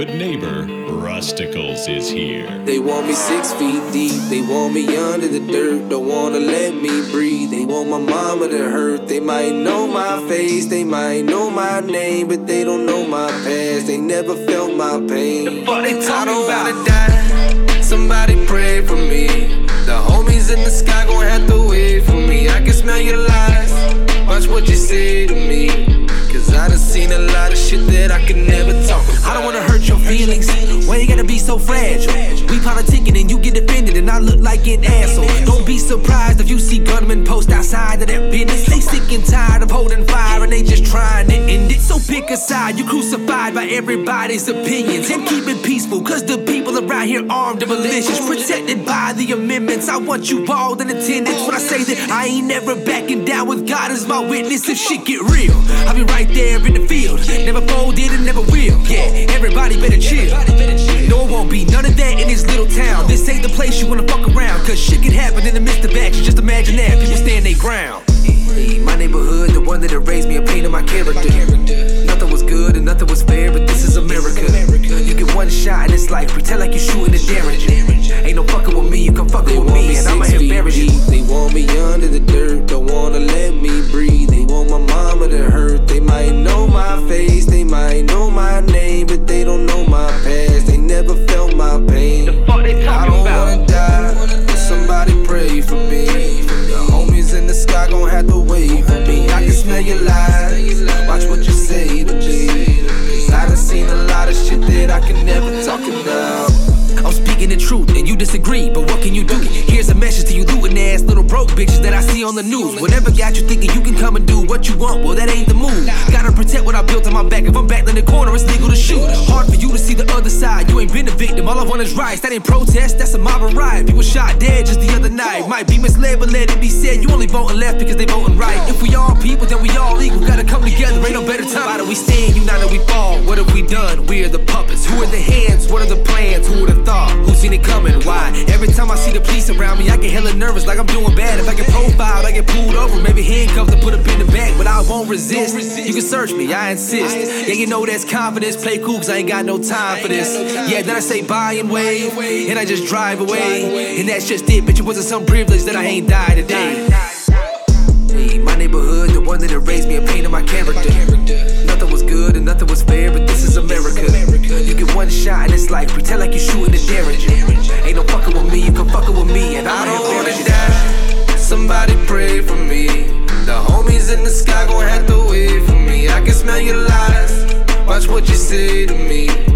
good neighbor, Rusticles, is here. They want me 6 feet deep, they want me under the dirt, don't wanna let me breathe. They want my mama to hurt, they might know my face, they might know my name, but they don't know my past, they never felt my pain. I don't wanna die, somebody pray for me. The homies in the sky gon' have to wait for me. I can smell your lies, watch what you say to me, cause I done seen a lot of shit that I can never talk about. I don't wanna hurt your feelings, why you gotta be so fragile? We politicking and you get offended and I look like an asshole. Don't be surprised if you see gunmen post outside of that business. They sick and tired of holding fire and they just trying to end it. So pick a side, you crucified by everybody's opinions, and keep it peaceful, cause the people around here armed and malicious, protected by the amendments. I want you all in attendance when I say that I ain't never backing down with God as my witness. If shit get real, I'll be right there in the field, never folded and never will. Yeah, everybody better chill. No, it won't be none of that in this little town. This ain't the place you wanna fuck around, cause shit can happen in the midst of action. Just imagine that, people stand their ground. My neighborhood, the one that raised me and painted my character. Nothing was good and nothing was fair, but this is America. You get one shot and it's like, pretend like you're shooting a Derringer. Ain't no fucking with me, you come fucking with me and I'ma hit bury you. They want me under the dirt, don't wanna let me breathe. They want my mama to hurt, they might know my face, they might know my name, but they don't know my past, they never felt my pain. I don't wanna die, somebody pray for me. The homies in the sky gon' have to wait for me. I can smell your lies, watch what you say to me, cause I done seen a lot of shit that I can never talk about. I'm speaking the truth and you disagree, but what can you do? Here's a message to you looting ass little broke bitches that I see on the news. Whatever got you thinking you can come and do what you want, well that ain't the move. Gotta protect what I built on my back. If I'm back in the corner, it's legal to shoot. Hard for you to see the other side, you ain't been a victim, all I want is rights. That ain't protest, that's a mob of riot. People shot dead just the other night. Might be misled, but let it be said, you only voting left because they voting right. If we all people, then we all equal, gotta come together, ain't no better time. Why do we stand united, we fall? What have we done? We are the puppets. Who are the hands? What are the plans? Who would have thought? Who seen it coming? Why? Every time I see the police around me, I get hella nervous, like I'm doing bad. If I get profiled, I get pulled over, maybe handcuffed and put up in the back, but I won't resist. You can search me, I insist. Yeah, you know that's confidence. Play cool, cause I ain't got no time for this. Yeah, then I say bye and wave, and I just drive away, and that's just it. Bitch, it wasn't some privilege that I ain't died today. My neighborhood, the one that raised me and painted my character. Nothing was good and nothing was fair, but this is America. You get one shot and it's like, pretend like you're shooting a Derringer. Ain't no fucking with me, you come fucking with me and I don't wanna die, somebody pray for me. The homies in the sky gon' have to wait for me. I can smell your lies, watch what you say to me,